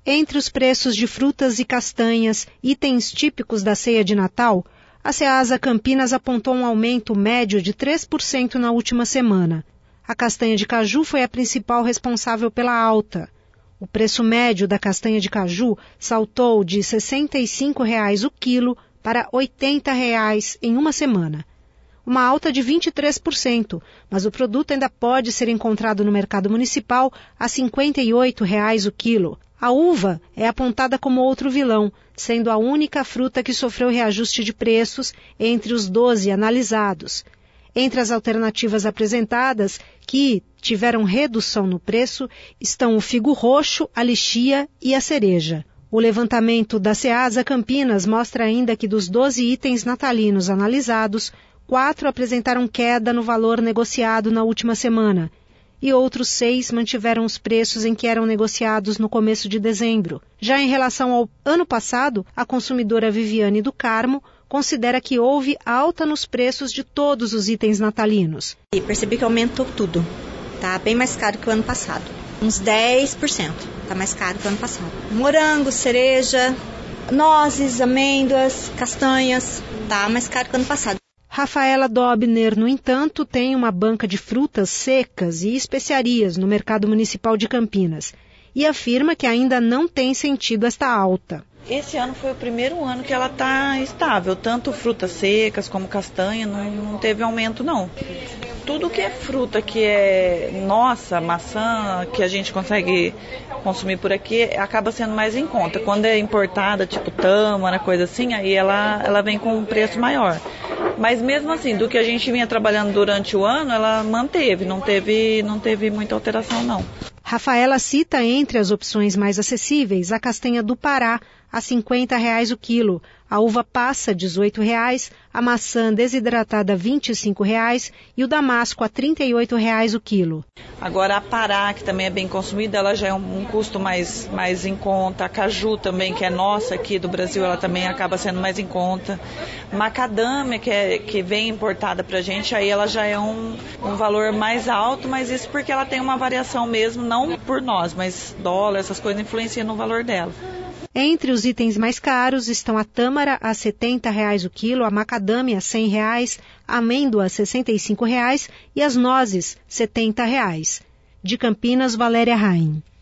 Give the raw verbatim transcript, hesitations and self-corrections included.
Entre os preços de frutas e castanhas, itens típicos da ceia de Natal, a Ceasa Campinas apontou um aumento médio de três por cento na última semana. A castanha de caju foi a principal responsável pela alta. O preço médio da castanha de caju saltou de sessenta e cinco reais o quilo para oitenta reais em uma semana. Uma alta de vinte e três por cento, mas o produto ainda pode ser encontrado no mercado municipal a cinquenta e oito reais o quilo. A uva é apontada como outro vilão, sendo a única fruta que sofreu reajuste de preços entre os doze analisados. Entre as alternativas apresentadas, que tiveram redução no preço, estão o figo roxo, a lichia e a cereja. O levantamento da Ceasa Campinas mostra ainda que dos doze itens natalinos analisados, quatro apresentaram queda no valor negociado na última semana, e outros seis mantiveram os preços em que eram negociados no começo de dezembro. Já em relação ao ano passado, a consumidora Viviane do Carmo considera que houve alta nos preços de todos os itens natalinos. E percebi que aumentou tudo. Está bem mais caro que o ano passado. Uns dez por cento. Está mais caro que o ano passado. Morango, cereja, nozes, amêndoas, castanhas. Está mais caro que o ano passado. Rafaela Dobner, no entanto, tem uma banca de frutas secas e especiarias no mercado municipal de Campinas e afirma que ainda não tem sentido esta alta. Esse ano foi o primeiro ano que ela está estável, tanto frutas secas como castanha, não, não teve aumento não. Tudo que é fruta que é nossa, maçã, que a gente consegue consumir por aqui, acaba sendo mais em conta. Quando é importada, tipo tâmara, coisa assim, aí ela, ela vem com um preço maior. Mas mesmo assim, do que a gente vinha trabalhando durante o ano, ela manteve, não teve, não teve muita alteração não. Rafaela cita entre as opções mais acessíveis a castanha do Pará, a cinquenta reais o quilo, a uva passa dezoito reais, a maçã desidratada vinte e cinco reais e o damasco a trinta e oito reais o quilo. Agora a Pará, que também é bem consumida, ela já é um, um custo mais, mais em conta. A caju também, que é nossa aqui do Brasil, ela também acaba sendo mais em conta. Macadâmia, que, é, que vem importada pra gente, aí ela já é um, um valor mais alto, mas isso porque ela tem uma variação mesmo, não por nós, mas dólar, essas coisas influenciam no valor dela. Entre os itens mais caros estão a tâmara a setenta reais o quilo, a macadâmia a cem reais, a amêndoa a sessenta e cinco reais e as nozes setenta reais. De Campinas, Valéria Raim.